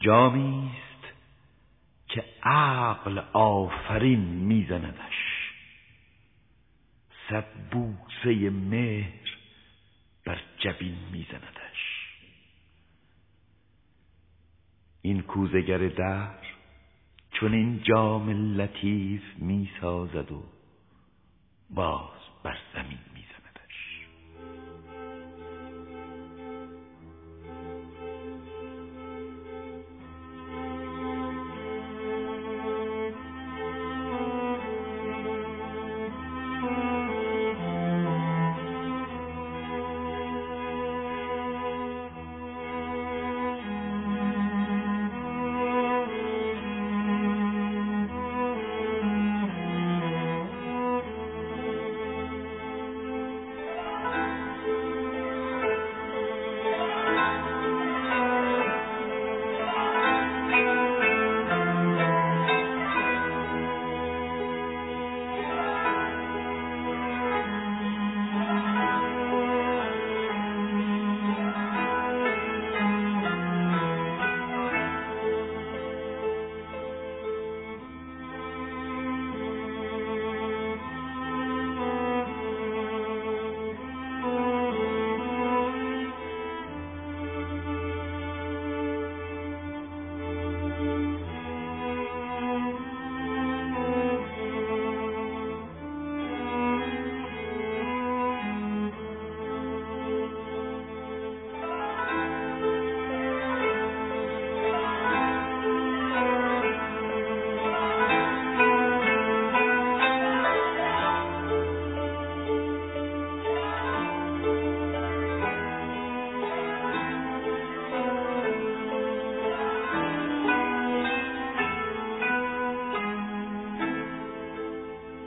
جامیست که عقل آفرین میزندش، صد بوسه مهر بر جبین میزندش. این کوزگر دهر چون این جام لطیف میسازد و باز بر زمین